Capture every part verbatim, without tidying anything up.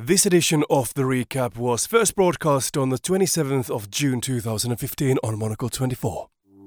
This edition of The Recap was first broadcast on the twenty-seventh of June two thousand fifteen on Monocle twenty-four.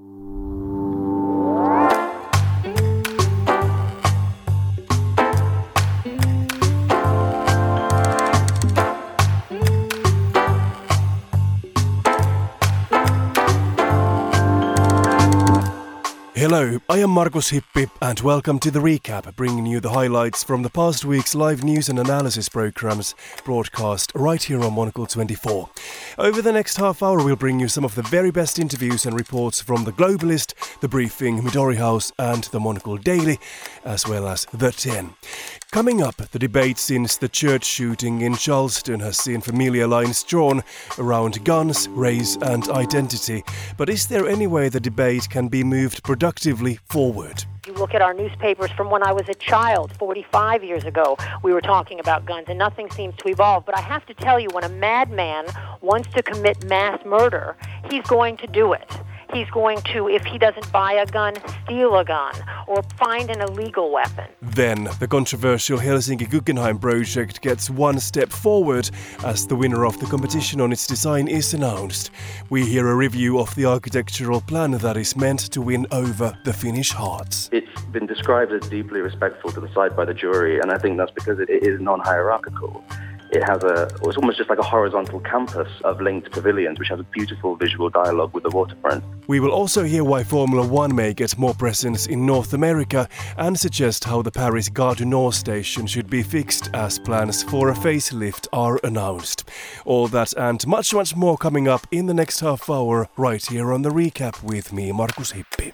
Hello, I am Markus Hippi and welcome to The Recap, bringing you the highlights from the past week's live news and analysis programs broadcast right here on Monocle twenty-four. Over the next half hour we'll bring you some of the very best interviews and reports from The Globalist, The Briefing, Midori House and The Monocle Daily, as well as The ten. Coming up, the debate since the church shooting in Charleston has seen familiar lines drawn around guns, race and identity. But is there any way the debate can be moved productively forward? You look at our newspapers from when I was a child, forty-five years ago, we were talking about guns and nothing seems to evolve. But I have to tell you, when a madman wants to commit mass murder, he's going to do it. He's going to, if he doesn't buy a gun, steal a gun or find an illegal weapon. Then, the controversial Helsinki Guggenheim project gets one step forward as the winner of the competition on its design is announced. We hear a review of the architectural plan that is meant to win over the Finnish hearts. It's been described as deeply respectful to the side by the jury, and I think that's because it is non-hierarchical. It has a, it's almost just like a horizontal campus of linked pavilions, which has a beautiful visual dialogue with the waterfront. We will also hear why Formula One may get more presence in North America and suggest how the Paris Gare du Nord station should be fixed as plans for a facelift are announced. All that and much, much more coming up in the next half hour right here on The Recap with me, Markus Hippi.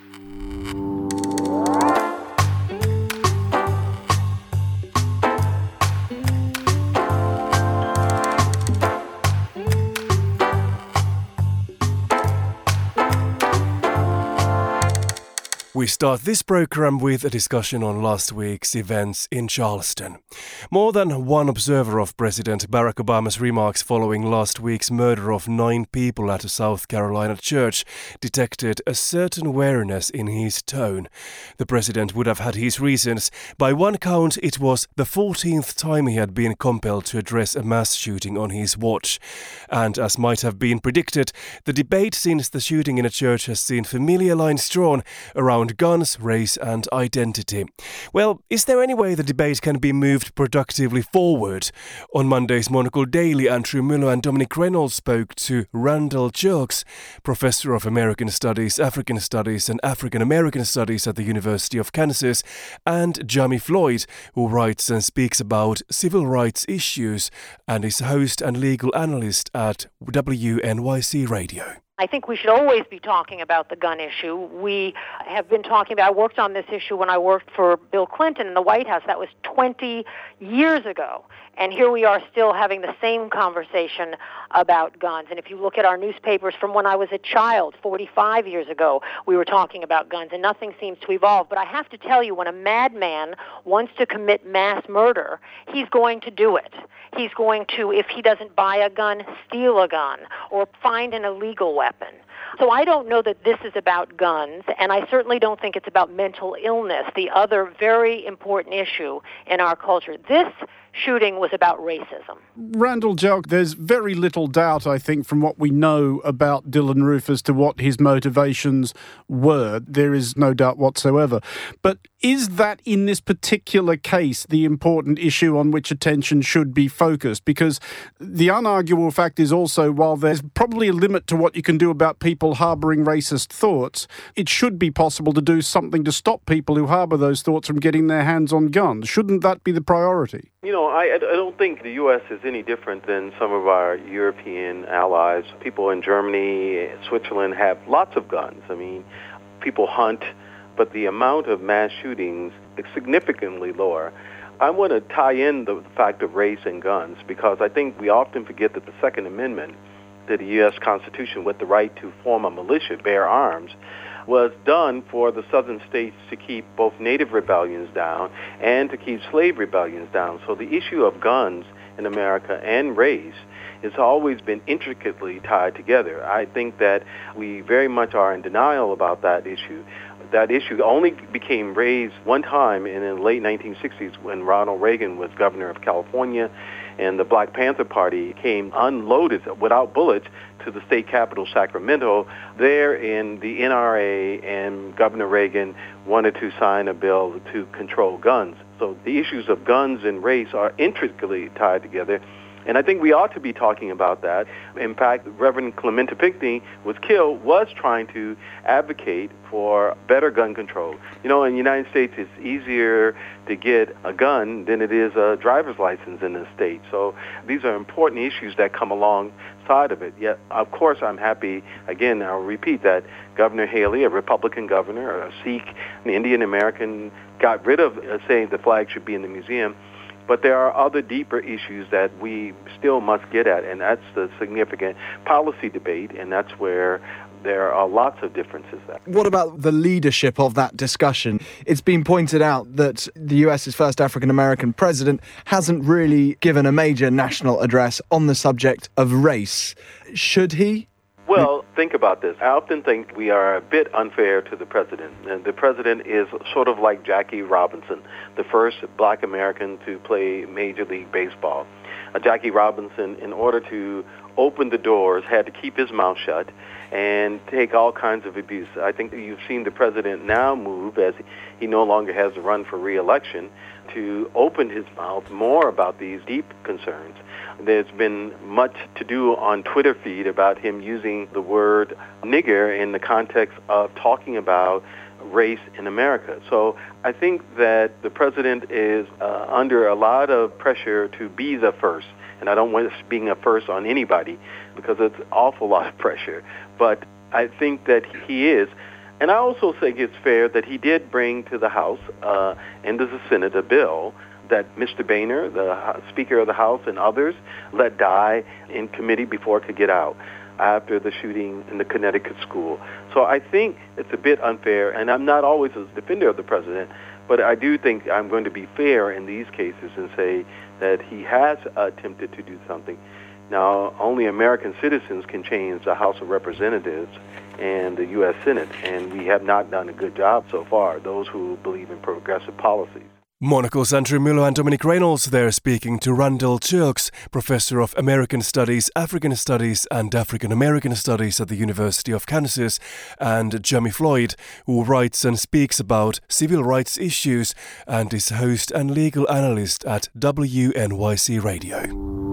We start this program with a discussion on last week's events in Charleston. More than one observer of President Barack Obama's remarks following last week's murder of nine people at a South Carolina church detected a certain wariness in his tone. The president would have had his reasons. By one count, it was the fourteenth time he had been compelled to address a mass shooting on his watch. And as might have been predicted, the debate since the shooting in a church has seen familiar lines drawn around guns, race and identity. Well, is there any way the debate can be moved productively forward? On Monday's Monocle Daily, Andrew Muller and Dominic Reynolds spoke to Randall Jelks, Professor of American Studies, African Studies and African American Studies at the University of Kansas, and Jamie Floyd, who writes and speaks about civil rights issues and is host and legal analyst at W N Y C Radio. I think we should always be talking about the gun issue. We have been talking about, I worked on this issue when I worked for Bill Clinton in the White House. That was twenty years ago. And here we are still having the same conversation about guns. And if you look at our newspapers from when I was a child, forty-five years ago, we were talking about guns and nothing seems to evolve. But I have to tell you, when a madman wants to commit mass murder, he's going to do it. He's going to, if he doesn't buy a gun, steal a gun or find an illegal weapon. So I don't know that this is about guns, and I certainly don't think it's about mental illness, the other very important issue in our culture. This shooting was about racism. Randall Jelk, there's very little doubt, I think, from what we know about Dylann Roof as to what his motivations were. There is no doubt whatsoever. But is that, in this particular case, the important issue on which attention should be focused? Because the unarguable fact is also, while there's probably a limit to what you can do about people harbouring racist thoughts, it should be possible to do something to stop people who harbour those thoughts from getting their hands on guns. Shouldn't that be the priority? You know, I, I don't think the U S is any different than some of our European allies. People in Germany, Switzerland have lots of guns. I mean, people hunt, but the amount of mass shootings is significantly lower. I want to tie in the fact of race and guns because I think we often forget that the Second Amendment to the U S Constitution with the right to form a militia, bear arms, was done for the southern states to keep both native rebellions down and to keep slave rebellions down. So the issue of guns in America and race has always been intricately tied together. I think that we very much are in denial about that issue. That issue only became raised one time in the late nineteen sixties when Ronald Reagan was governor of California, and the Black Panther Party came unloaded without bullets to the state capital, Sacramento. There in the N R A and Governor Reagan wanted to sign a bill to control guns. So the issues of guns and race are intricately tied together. And I think we ought to be talking about that. In fact, Reverend Clementa Pinckney was killed, was trying to advocate for better gun control. You know, in the United States, it's easier to get a gun than it is a driver's license in the state. So these are important issues that come alongside of it. Yet, of course, I'm happy, again, I'll repeat that Governor Haley, a Republican governor, a Sikh, an Indian American, got rid of uh, saying the flag should be in the museum. But there are other deeper issues that we still must get at, and that's the significant policy debate, and that's where there are lots of differences there. What about the leadership of that discussion? It's been pointed out that the US's first African-American president hasn't really given a major national address on the subject of race. Should he? Well, think about this. I often think we are a bit unfair to the president. And the president is sort of like Jackie Robinson, the first black American to play Major League Baseball. Uh, Jackie Robinson, in order to open the doors, had to keep his mouth shut and take all kinds of abuse. I think that you've seen the president now move, as he no longer has to run for re-election, to open his mouth more about these deep concerns. There's been much to do on Twitter feed about him using the word nigger in the context of talking about race in America. So I think that the president is uh, under a lot of pressure to be the first. And I don't want this being a first on anybody because it's an awful lot of pressure. But I think that he is. And I also think it's fair that he did bring to the House uh, and to the Senate a bill that Mister Boehner, the Speaker of the House, and others let die in committee before it could get out after the shooting in the Connecticut school. So I think it's a bit unfair, and I'm not always a defender of the president, but I do think I'm going to be fair in these cases and say that he has attempted to do something. Now, only American citizens can change the House of Representatives and the U S Senate, and we have not done a good job so far, those who believe in progressive policies. Monocle's Andrew Muller and Dominic Reynolds there speaking to Randall Chilks, Professor of American Studies, African Studies and African American Studies at the University of Kansas, and Jamie Floyd, who writes and speaks about civil rights issues and is host and legal analyst at W N Y C Radio.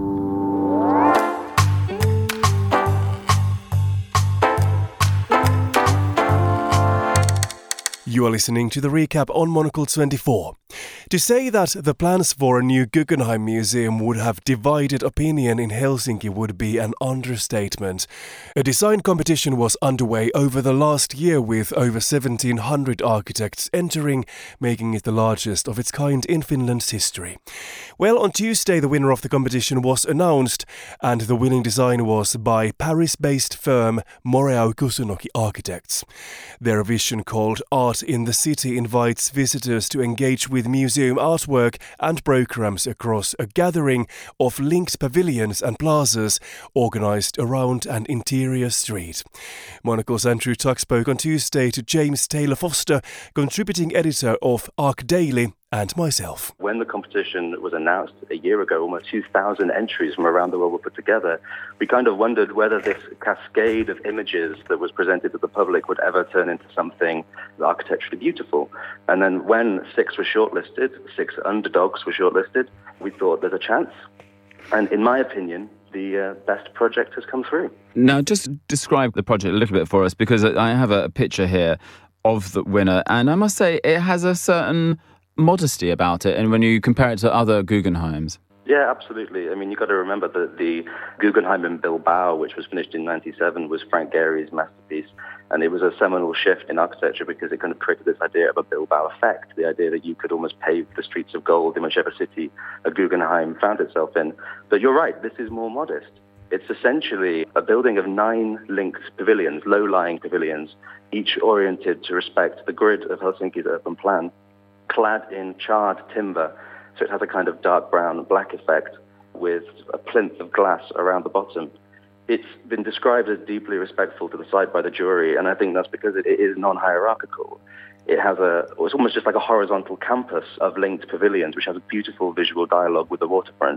You are listening to the recap on Monocle twenty-four. To say that the plans for a new Guggenheim Museum would have divided opinion in Helsinki would be an understatement. A design competition was underway over the last year with over seventeen hundred architects entering, making it the largest of its kind in Finland's history. Well, on Tuesday the winner of the competition was announced, and the winning design was by Paris-based firm Moreau Kusunoki Architects. Their vision, called Art in the City, invites visitors to engage with museum artwork and programs across a gathering of linked pavilions and plazas organised around an interior street. Monocle's Andrew Tuck spoke on Tuesday to James Taylor Foster, contributing editor of Arc Daily, and myself. When the competition was announced a year ago, almost two thousand entries from around the world were put together. We kind of wondered whether this cascade of images that was presented to the public would ever turn into something architecturally beautiful. And then when six were shortlisted, six underdogs were shortlisted, we thought there's a chance. And in my opinion, the uh, best project has come through. Now, just describe the project a little bit for us, because I have a picture here of the winner, and I must say it has a certain modesty about it, and when you compare it to other Guggenheims. Yeah, absolutely. I mean, you've got to remember that the Guggenheim in Bilbao, which was finished in ninety-seven, was Frank Gehry's masterpiece, and it was a seminal shift in architecture because it kind of created this idea of a Bilbao effect, the idea that you could almost pave the streets of gold in whichever city a Guggenheim found itself in. But you're right, this is more modest. It's essentially a building of nine linked pavilions, low-lying pavilions, each oriented to respect the grid of Helsinki's urban plan, clad in charred timber, so it has a kind of dark brown black effect with a plinth of glass around the bottom. It's been described as deeply respectful to the site by the jury, and I think that's because it is non-hierarchical. It has a, it's almost just like a horizontal campus of linked pavilions, which has a beautiful visual dialogue with the waterfront.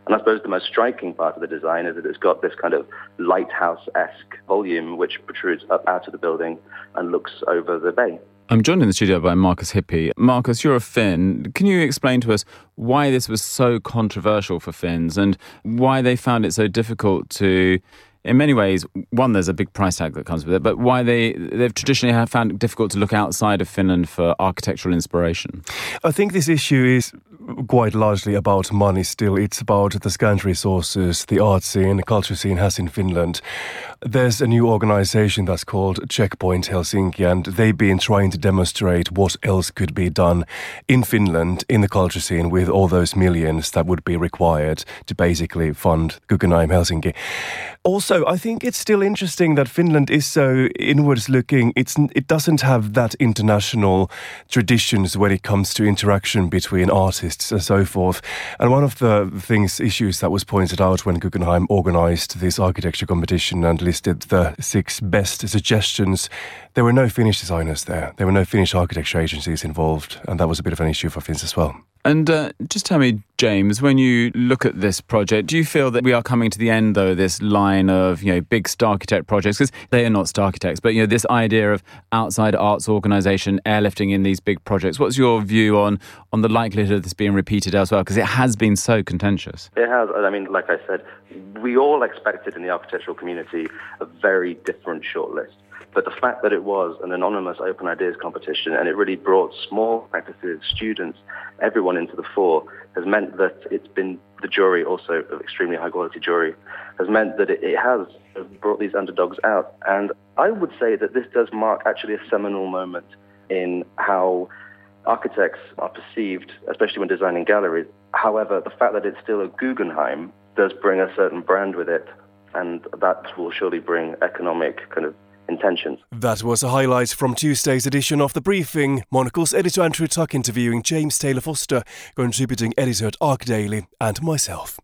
And I suppose the most striking part of the design is that it's got this kind of lighthouse-esque volume which protrudes up out of the building and looks over the bay. I'm joined in the studio by Marcus Hippie. Marcus, you're a Finn. Can you explain to us why this was so controversial for Finns and why they found it so difficult to, in many ways, one, there's a big price tag that comes with it, but why they, they've traditionally have found it difficult to look outside of Finland for architectural inspiration? I think this issue is quite largely about money still. It's about the scant resources the art scene, the culture scene has in Finland. There's a new organisation that's called Checkpoint Helsinki, and they've been trying to demonstrate what else could be done in Finland in the culture scene with all those millions that would be required to basically fund Guggenheim Helsinki. Also, I think it's still interesting that Finland is so inwards looking. It's, it doesn't have that international traditions when it comes to interaction between artists and so forth. And one of the things, issues that was pointed out when Guggenheim organised this architecture competition and listed the six best suggestions, there were no Finnish designers there. There were no Finnish architecture agencies involved, and that was a bit of an issue for Finns as well. And uh, just tell me, James, when you look at this project, do you feel that we are coming to the end, though, this line of, you know, big star architect projects? Because they are not star architects, but, you know, this idea of outside arts organisation airlifting in these big projects. What's your view on, on the likelihood of this being repeated elsewhere? Because it has been so contentious. It has. I mean, like I said, we all expected in the architectural community a very different shortlist. But the fact that it was an anonymous open ideas competition and it really brought small practices, students, everyone into the fore has meant that it's been, the jury also, an extremely high quality jury, has meant that it, it has brought these underdogs out. And I would say that this does mark actually a seminal moment in how architects are perceived, especially when designing galleries. However, the fact that it's still a Guggenheim does bring a certain brand with it, and that will surely bring economic kind of intentions. That was a highlight from Tuesday's edition of The Briefing. Monocle's editor Andrew Tuck interviewing James Taylor Foster, contributing editor at ArcDaily, and myself.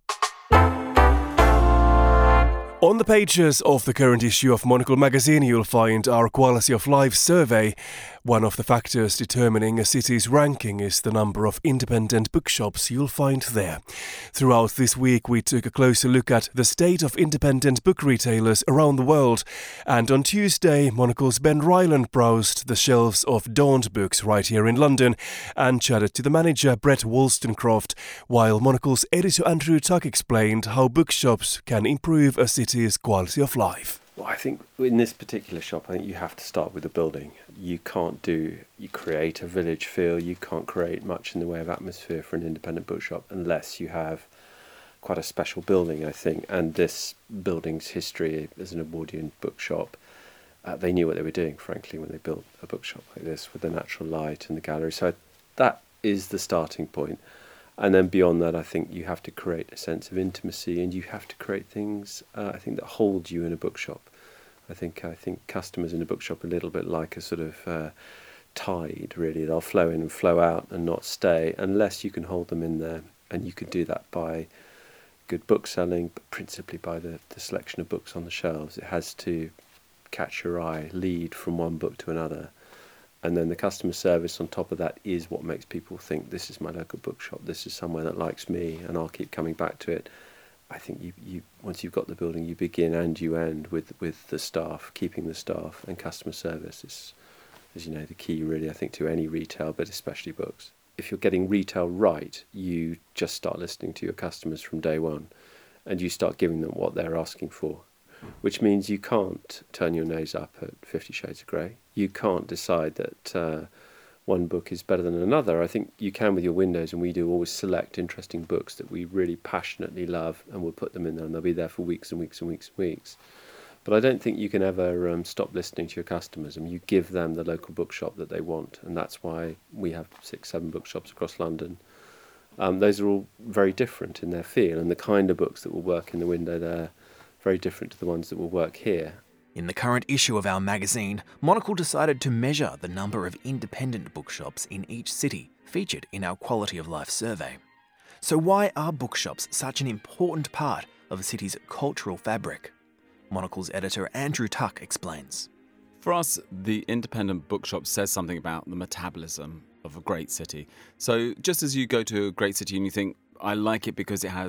On the pages of the current issue of Monocle magazine, you'll find our Quality of Life survey. One of the factors determining a city's ranking is the number of independent bookshops you'll find there. Throughout this week, we took a closer look at the state of independent book retailers around the world. And on Tuesday, Monocle's Ben Ryland browsed the shelves of Daunt Books right here in London and chatted to the manager Brett Wollstonecroft, while Monocle's editor Andrew Tuck explained how bookshops can improve a city's quality of life. Well, I think in this particular shop, I think you have to start with the building. You can't do, you create a village feel, you can't create much in the way of atmosphere for an independent bookshop unless you have quite a special building, I think. And this building's history as an Edwardian bookshop, uh, they knew what they were doing, frankly, when they built a bookshop like this with the natural light and the gallery. So that is the starting point. And then beyond that, I think you have to create a sense of intimacy, and you have to create things, uh, I think, that hold you in a bookshop. I think I think customers in a bookshop are a little bit like a sort of uh, tide, really. They'll flow in and flow out and not stay unless you can hold them in there. And you can do that by good book selling, but principally by the, the selection of books on the shelves. It has to catch your eye, lead from one book to another. And then the customer service on top of that is what makes people think, this is my local bookshop, this is somewhere that likes me, and I'll keep coming back to it. I think you, you once you've got the building, you begin and you end with, with the staff, keeping the staff, and customer service is, as you know, the key really, I think, to any retail, but especially books. If you're getting retail right, you just start listening to your customers from day one, and you start giving them what they're asking for. Which means you can't turn your nose up at Fifty Shades of Grey. You can't decide that uh, one book is better than another. I think you can with your windows, and we do always select interesting books that we really passionately love, and we'll put them in there, and they'll be there for weeks and weeks and weeks and weeks. But I don't think you can ever um, stop listening to your customers. I mean, you give them the local bookshop that they want, and that's why we have six, seven bookshops across London. Um, those are all very different in their feel, and the kind of books that will work in the window there very different to the ones that will work here. In the current issue of our magazine, Monocle decided to measure the number of independent bookshops in each city featured in our Quality of Life survey. So why are bookshops such an important part of a city's cultural fabric? Monocle's editor Andrew Tuck explains. For us, the independent bookshop says something about the metabolism of a great city. So just as you go to a great city and you think, I like it because it has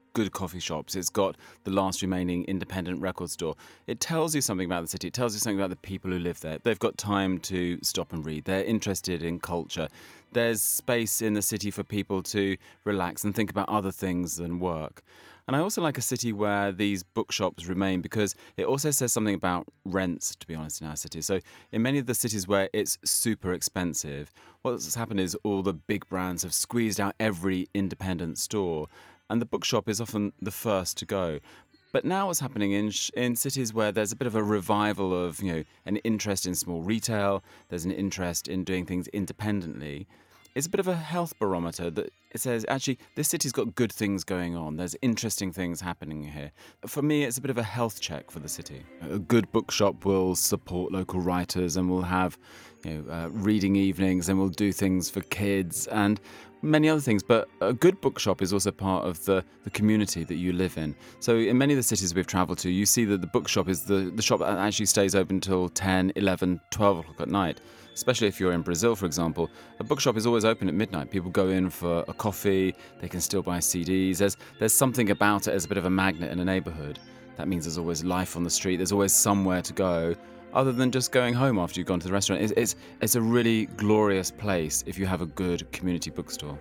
good coffee shops. It's got the last remaining independent record store. It tells you something about the city. It tells you something about the people who live there. They've got time to stop and read. They're interested in culture. There's space in the city for people to relax and think about other things than work. And I also like a city where these bookshops remain because it also says something about rents, to be honest, in our city. So in many of the cities where it's super expensive, what's happened is all the big brands have squeezed out every independent store, and the bookshop is often the first to go. But now what's happening in sh- in cities where there's a bit of a revival of, you know, an interest in small retail, there's an interest in doing things independently, it's a bit of a health barometer that it says, actually, this city's got good things going on. There's interesting things happening here. For me, it's a bit of a health check for the city. A good bookshop will support local writers and will have, you know, uh, reading evenings, and will do things for kids and many other things. But a good bookshop is also part of the, the community that you live in. So in many of the cities we've travelled to, you see that the bookshop is the, the shop that actually stays open until ten, eleven, twelve o'clock at night. Especially if you're in Brazil, for example, a bookshop is always open at midnight. People go in for a coffee, they can still buy C Ds. There's, there's something about it as a bit of a magnet in a neighbourhood. That means there's always life on the street, there's always somewhere to go, other than just going home after you've gone to the restaurant. It's, it's, it's a really glorious place if you have a good community bookstore.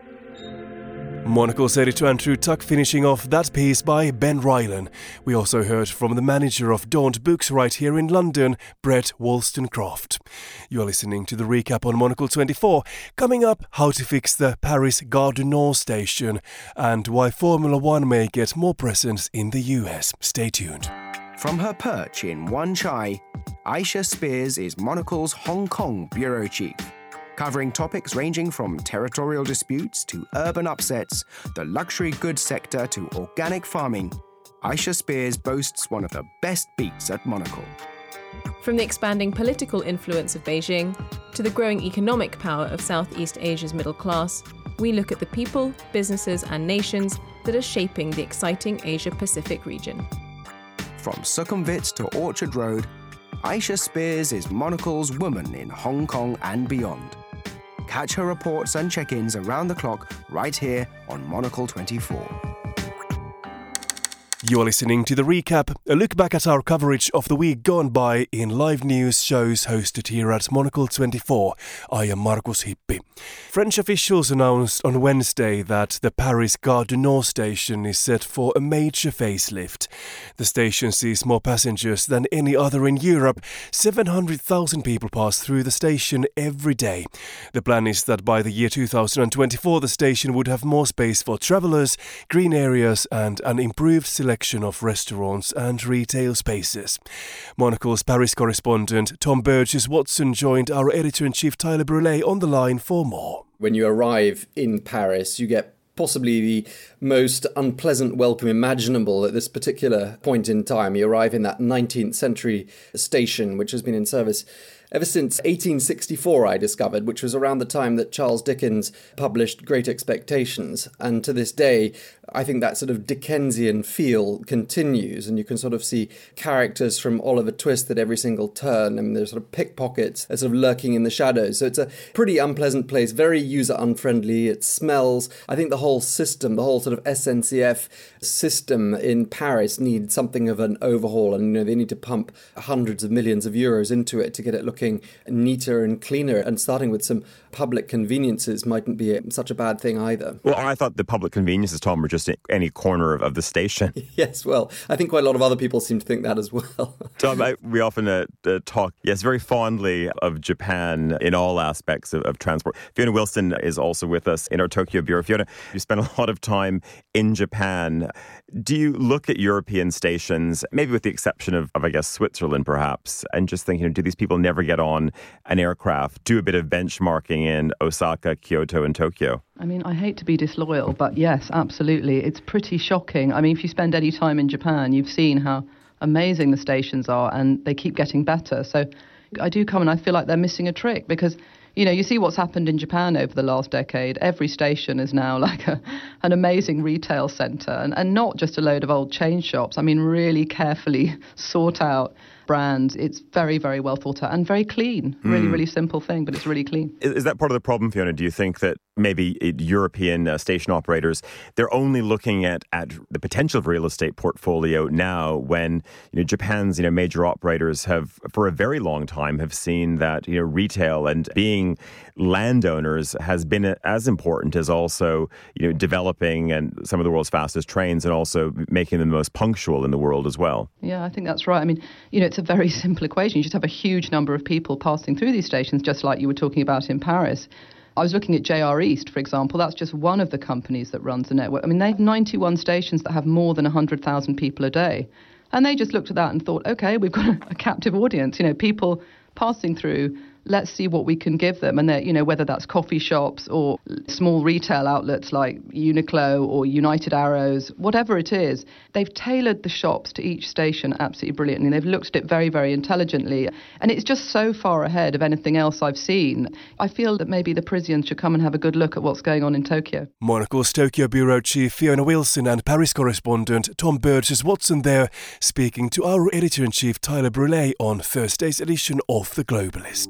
Monocle's editor Andrew Tuck finishing off that piece by Ben Rylan. We also heard from the manager of Daunt Books right here in London, Brett Wollstonecraft. You are listening to the recap on Monocle twenty-four. Coming up, how to fix the Paris Gare du Nord station and why Formula One may get more presence in the U S. Stay tuned. From her perch in Wan Chai, Aisha Spears is Monocle's Hong Kong bureau chief. Covering topics ranging from territorial disputes to urban upsets, the luxury goods sector to organic farming, Aisha Spears boasts one of the best beats at Monocle. From the expanding political influence of Beijing to the growing economic power of Southeast Asia's middle class, we look at the people, businesses and nations that are shaping the exciting Asia-Pacific region. From Sukhumvit to Orchard Road, Aisha Spears is Monocle's woman in Hong Kong and beyond. Catch her reports and check-ins around the clock right here on Monocle twenty-four. You're listening to The Recap, a look back at our coverage of the week gone by in live news shows hosted here at Monocle twenty-four. I am Markus Hippi. French officials announced on Wednesday that the Paris Gare du Nord station is set for a major facelift. The station sees more passengers than any other in Europe. seven hundred thousand people pass through the station every day. The plan is that by the year two thousand twenty-four, the station would have more space for travellers, green areas and an improved selection of restaurants and retail spaces. Monocle's Paris correspondent Tom Burgess-Watson joined our editor-in-chief Tyler Brûlé on the line for more. When you arrive in Paris, you get possibly the most unpleasant welcome imaginable at this particular point in time. You arrive in that nineteenth century station, which has been in service ever since eighteen sixty-four, I discovered, which was around the time that Charles Dickens published Great Expectations. And to this day, I think that sort of Dickensian feel continues, and you can sort of see characters from Oliver Twist at every single turn. I mean, there's sort of pickpockets that are sort of lurking in the shadows. So it's a pretty unpleasant place, very user-unfriendly. It smells. I think the whole system, the whole sort of S N C F system in Paris needs something of an overhaul, and, you know, they need to pump hundreds of millions of euros into it to get it looking neater and cleaner, and starting with some public conveniences mightn't be such a bad thing either. Well, I thought the public conveniences, Tom, were just any corner of, of the station. Yes, well, I think quite a lot of other people seem to think that as well. Tom, I, we often uh, uh, talk, yes, very fondly of Japan in all aspects of, of transport. Fiona Wilson is also with us in our Tokyo bureau. Fiona, you spent a lot of time in Japan. Do you look at European stations, maybe with the exception of, of I guess, Switzerland perhaps, and just think, you know, do these people never get on an aircraft? Do a bit of benchmarking in Osaka, Kyoto and Tokyo? I mean, I hate to be disloyal, but yes, absolutely. It's pretty shocking. I mean, if you spend any time in Japan, you've seen how amazing the stations are, and they keep getting better. So I do come and I feel like they're missing a trick because, you know, you see what's happened in Japan over the last decade. Every station is now like a, an amazing retail centre, and, and not just a load of old chain shops. I mean, really carefully sought out brands. It's very, very well thought out and very clean. Really, mm. really simple thing, but it's really clean. Is, is that part of the problem, Fiona? Do you think that maybe European uh, station operators, they're only looking at, at the potential of real estate portfolio now when, you know, Japan's, you know, major operators have, for a very long time, have seen that, you know, retail and being landowners has been as important as also, you know, developing and some of the world's fastest trains and also making them the most punctual in the world as well. Yeah, I think that's right. I mean, you know, it's a very simple equation. You just have a huge number of people passing through these stations, just like you were talking about in Paris. I was looking at J R East, for example. That's just one of the companies that runs the network. I mean, they have ninety-one stations that have more than one hundred thousand people a day. And they just looked at that and thought, OK, we've got a, a captive audience, you know, people passing through. Let's see what we can give them. And, you know, whether that's coffee shops or small retail outlets like Uniqlo or United Arrows, whatever it is, they've tailored the shops to each station absolutely brilliantly. They've looked at it very, very intelligently. And it's just so far ahead of anything else I've seen. I feel that maybe the Parisians should come and have a good look at what's going on in Tokyo. Monocle's Tokyo Bureau Chief Fiona Wilson and Paris correspondent Tom Burgess-Watson there, speaking to our editor-in-chief Tyler Brûlé on Thursday's edition of The Globalist.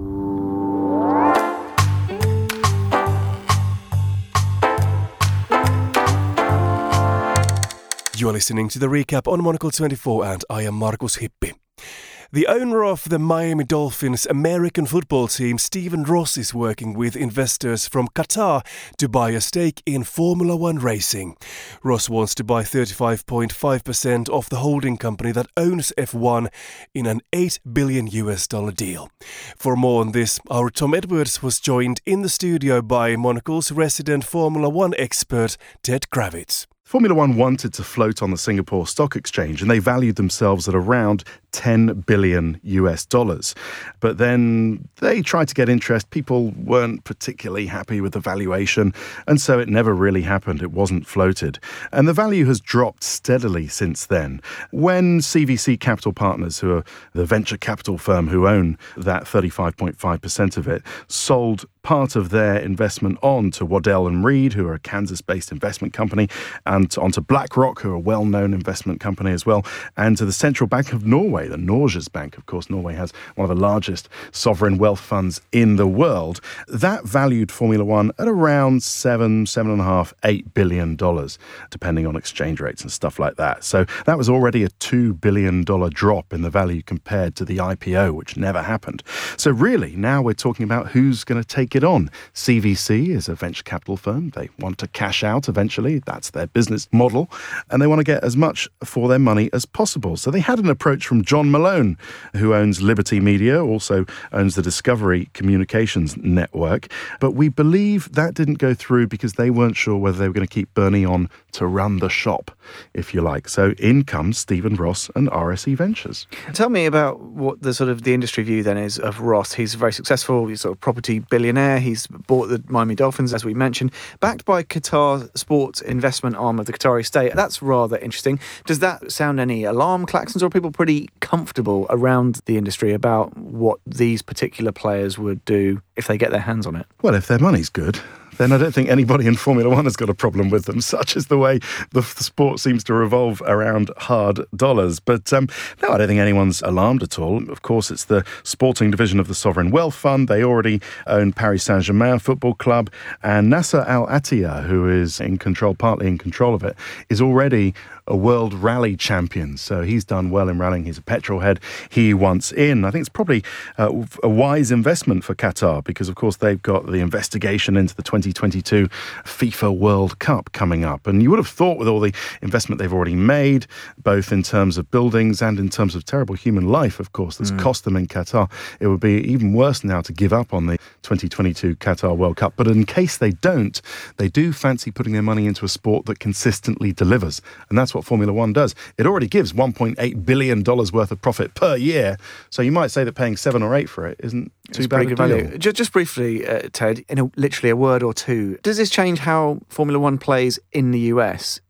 You are listening to the recap on Monocle twenty-four and I am Markus Hippi. The owner of the Miami Dolphins American football team, Stephen Ross, is working with investors from Qatar to buy a stake in Formula One racing. Ross wants to buy thirty-five point five percent of the holding company that owns F one in an eight billion U S dollar deal. For more on this, our Tom Edwards was joined in the studio by Monocle's resident Formula One expert, Ted Kravitz. Formula One wanted to float on the Singapore Stock Exchange and they valued themselves at around ten billion U S dollars. But then they tried to get interest. People weren't particularly happy with the valuation, and so it never really happened. It wasn't floated. And the value has dropped steadily since then. When C V C Capital Partners, who are the venture capital firm who own that thirty-five point five percent of it, sold part of their investment on to Waddell and Reed, who are a Kansas-based investment company, and onto BlackRock, who are a well-known investment company as well, and to the Central Bank of Norway, the Norges Bank. Of course, Norway has one of the largest sovereign wealth funds in the world. That valued Formula One at around seven, seven and a half, eight billion dollars, depending on exchange rates and stuff like that. So that was already a two billion dollars drop in the value compared to the I P O, which never happened. So really, now we're talking about who's going to take it on. C V C is a venture capital firm. They want to cash out eventually. That's their business model. And they want to get as much for their money as possible. So they had an approach from John Malone, who owns Liberty Media, also owns the Discovery Communications Network. But we believe that didn't go through because they weren't sure whether they were going to keep Bernie on to run the shop, if you like. So in comes Stephen Ross and R S E Ventures. Tell me about what the sort of the industry view then is of Ross. He's very successful. He's sort of property billionaire. He's bought the Miami Dolphins, as we mentioned, backed by Qatar sports investment arm of the Qatari state. That's rather interesting. Does that sound any alarm klaxons, or are people pretty comfortable around the industry about what these particular players would do if they get their hands on it? Well, if their money's good, then I don't think anybody in Formula One has got a problem with them. Such is the way the, the sport seems to revolve around hard dollars. But um, no, I don't think anyone's alarmed at all. Of course, it's the sporting division of the Sovereign Wealth Fund. They already own Paris Saint-Germain Football Club. And Nasser Al-Attiyah, who is in control, partly in control of it, is already a world rally champion. So he's done well in rallying. He's a petrol head. He wants in. I think it's probably uh, a wise investment for Qatar because, of course, they've got the investigation into the twenty twenty-two FIFA World Cup coming up. And you would have thought with all the investment they've already made, both in terms of buildings and in terms of terrible human life, of course, that's mm. cost them in Qatar, it would be even worse now to give up on the twenty twenty-two Qatar World Cup. But in case they don't, they do fancy putting their money into a sport that consistently delivers. And that's what Formula One does. It already gives one point eight billion dollars worth of profit per year. So you might say that paying seven or eight for it isn't too it's bad a good deal. value. Just, just briefly, uh, Ted, in a, literally a word or two, does this change how Formula One plays in the U S?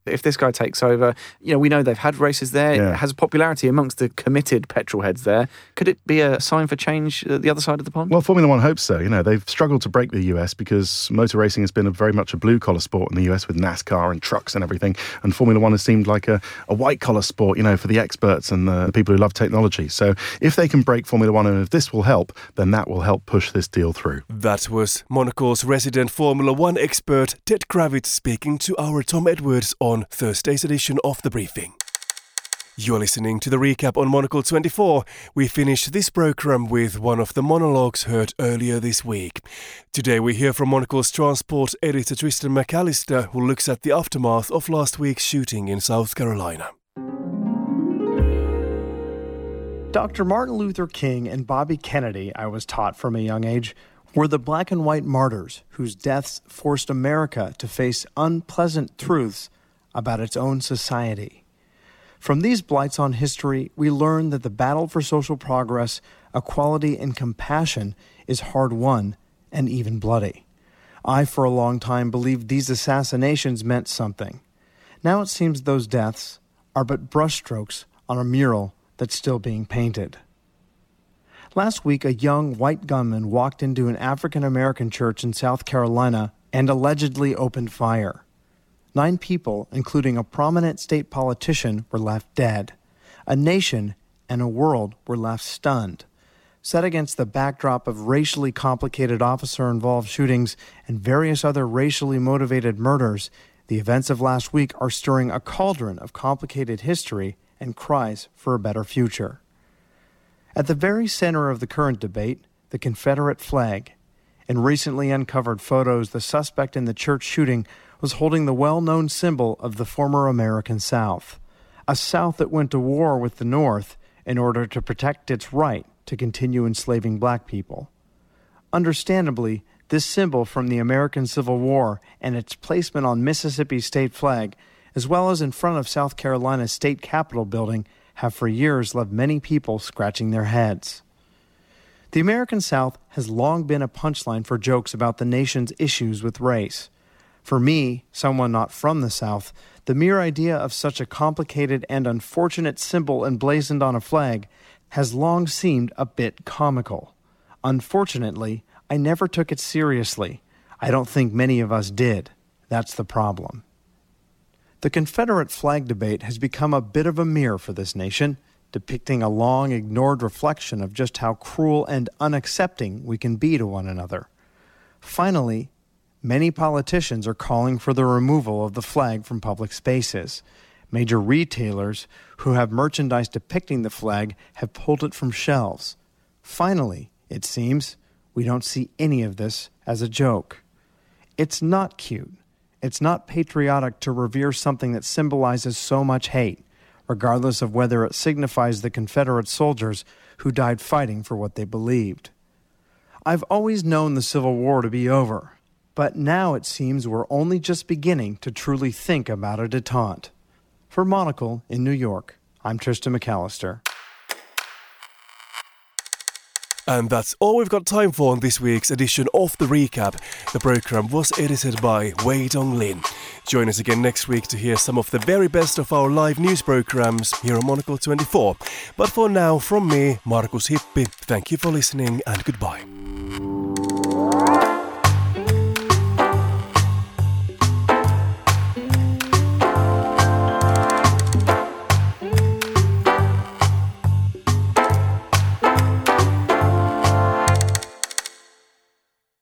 If this guy takes over, you know, we know they've had races there. Yeah. It has popularity amongst the committed petrol heads there. Could it be a sign for change at the other side of the pond? Well, Formula One hopes so. You know, they've struggled to break the U S because motor racing has been a very much a blue-collar sport in the U S with NASCAR and trucks and everything. And Formula One has seemed like a, a white-collar sport, you know, for the experts and the, the people who love technology. So if they can break Formula One and if this will help, then that will help push this deal through. That was Monocle's resident Formula One expert Ted Kravitz speaking to our Tom Edwards on Thursday's edition of The Briefing. You're listening to the recap on Monocle twenty-four. We finish this programme with one of the monologues heard earlier this week. Today we hear from Monocle's transport editor Tristan McAllister, who looks at the aftermath of last week's shooting in South Carolina. Doctor Martin Luther King and Bobby Kennedy, I was taught from a young age, were the black and white martyrs whose deaths forced America to face unpleasant truths about its own society. From these blights on history, we learn that the battle for social progress, equality, and compassion is hard-won and even bloody. I, for a long time, believed these assassinations meant something. Now it seems those deaths are but brushstrokes on a mural that's still being painted. Last week, a young white gunman walked into an African-American church in South Carolina and allegedly opened fire. Nine people, including a prominent state politician, were left dead. A nation and a world were left stunned. Set against the backdrop of racially complicated officer-involved shootings and various other racially motivated murders, the events of last week are stirring a cauldron of complicated history and cries for a better future. At the very center of the current debate, the Confederate flag. In recently uncovered photos, the suspect in the church shooting was holding the well-known symbol of the former American South, a South that went to war with the North in order to protect its right to continue enslaving black people. Understandably, this symbol from the American Civil War and its placement on Mississippi's state flag, as well as in front of South Carolina's state capitol building, have for years left many people scratching their heads. The American South has long been a punchline for jokes about the nation's issues with race. For me, someone not from the South, the mere idea of such a complicated and unfortunate symbol emblazoned on a flag has long seemed a bit comical. Unfortunately, I never took it seriously. I don't think many of us did. That's the problem. The Confederate flag debate has become a bit of a mirror for this nation, depicting a long-ignored reflection of just how cruel and unaccepting we can be to one another. Finally, many politicians are calling for the removal of the flag from public spaces. Major retailers who have merchandise depicting the flag have pulled it from shelves. Finally, it seems, we don't see any of this as a joke. It's not cute. It's not patriotic to revere something that symbolizes so much hate, regardless of whether it signifies the Confederate soldiers who died fighting for what they believed. I've always known the Civil War to be over, but now it seems we're only just beginning to truly think about a detente. For Monocle in New York, I'm Tristan McAllister. And that's all we've got time for on this week's edition of The Recap. The programme was edited by Wei Dong Lin. Join us again next week to hear some of the very best of our live news programmes here on Monocle twenty-four. But for now, from me, Markus Hippi, thank you for listening and goodbye.